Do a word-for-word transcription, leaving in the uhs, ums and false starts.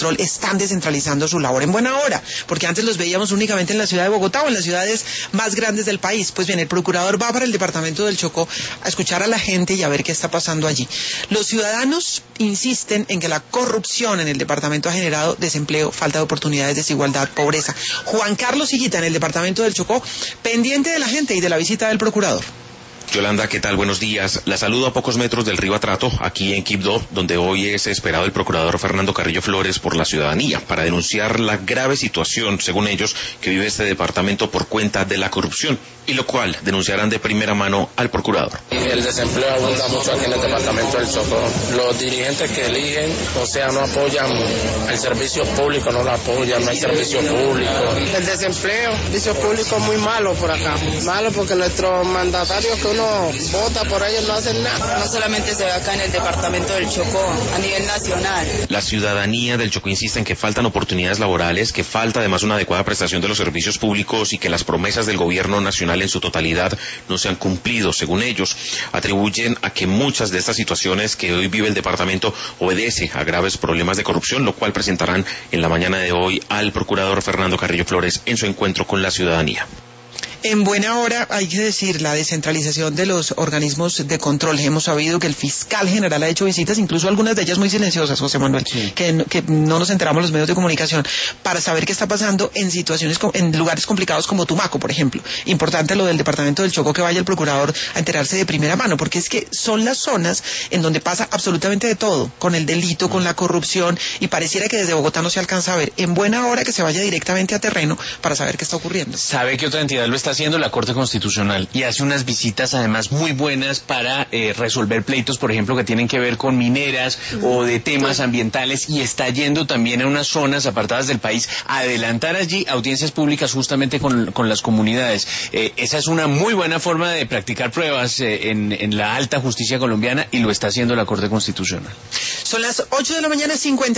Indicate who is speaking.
Speaker 1: están descentralizando su labor en buena hora, porque antes los veíamos únicamente en la ciudad de Bogotá o en las ciudades más grandes del país. Pues bien, el procurador va para el departamento del Chocó a escuchar a la gente y a ver qué está pasando allí. Los ciudadanos insisten en que la corrupción en el departamento ha generado desempleo, falta de oportunidades, desigualdad, pobreza. Juan Carlos Higuita, en el departamento del Chocó, pendiente de la gente y de la visita del procurador.
Speaker 2: Yolanda, ¿qué tal? Buenos días. La saludo a pocos metros del río Atrato, aquí en Quibdó, donde hoy es esperado el procurador Fernando Carrillo Flores por la ciudadanía, para denunciar la grave situación, según ellos, que vive este departamento por cuenta de la corrupción, y lo cual denunciarán de primera mano al procurador.
Speaker 3: El desempleo abunda mucho aquí en el departamento del Chocó. Los dirigentes que eligen, o sea, no apoyan el servicio público, no lo apoyan, no hay servicio público.
Speaker 4: El desempleo, el servicio público es muy malo por acá, malo porque nuestros mandatarios que uno vota por ellos no hacen nada.
Speaker 5: No solamente se ve acá en el departamento del Chocó, a nivel nacional.
Speaker 2: La ciudadanía del Chocó insiste en que faltan oportunidades laborales, que falta además una adecuada prestación de los servicios públicos y que las promesas del gobierno nacional en su totalidad no se han cumplido. Según ellos, atribuyen a que muchas de estas situaciones que hoy vive el departamento obedece a graves problemas de corrupción, lo cual presentarán en la mañana de hoy al procurador Fernando Carrillo Flores en su encuentro con la ciudadanía.
Speaker 1: En buena hora, hay que decir, la descentralización de los organismos de control. Hemos sabido que el fiscal general ha hecho visitas, incluso algunas de ellas muy silenciosas, José Manuel, sí. que, que no nos enteramos los medios de comunicación, para saber qué está pasando en situaciones, en lugares complicados como Tumaco, por ejemplo. Importante lo del departamento del Chocó, que vaya el procurador a enterarse de primera mano, porque es que son las zonas en donde pasa absolutamente de todo, con el delito, con la corrupción, y pareciera que desde Bogotá no se alcanza a ver. En buena hora que se vaya directamente a terreno para saber qué está ocurriendo.
Speaker 6: ¿Sabe qué otra entidad lo está haciendo? La Corte Constitucional, y hace unas visitas además muy buenas para eh, resolver pleitos, por ejemplo, que tienen que ver con mineras o de temas ambientales, y está yendo también a unas zonas apartadas del país a adelantar allí audiencias públicas justamente con, con las comunidades. Eh, esa es una muy buena forma de practicar pruebas eh, en, en la alta justicia colombiana, y lo está haciendo la Corte Constitucional.
Speaker 1: Son las ocho de la mañana, cincuenta